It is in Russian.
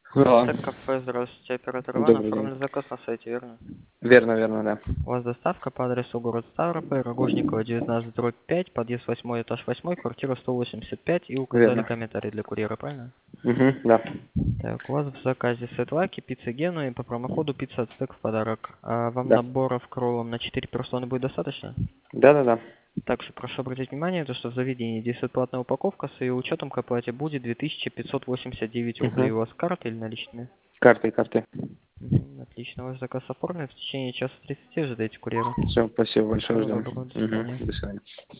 Да. Это кафе, здравствуйте, оператор Иван, Добрый день. оформлен заказ на сайте, верно? Верно, верно, да. У вас доставка по адресу город Ставрополь, Рогожникова, 19/5, подъезд 8, этаж 8, квартира 185, и указали Верно. комментарий для курьера, правильно? Угу, да. Так, у вас в заказе сетлаки, пицца Гену и по промокоду пицца Ацтек в подарок. А вам Да. наборов кроллом на 4 персоны будет достаточно? Да, да, да. Также прошу обратить внимание, то, что в заведении действует платная упаковка, с ее учетом к оплате будет 2589 рублей. Угу. У вас карты или наличными? Карты, карты. Отлично, ваш заказ оформлен. В течение часа 30 ожидайте курьера. Все, спасибо большое, Всего ждем. доброго, до Угу. свидания. До свидания.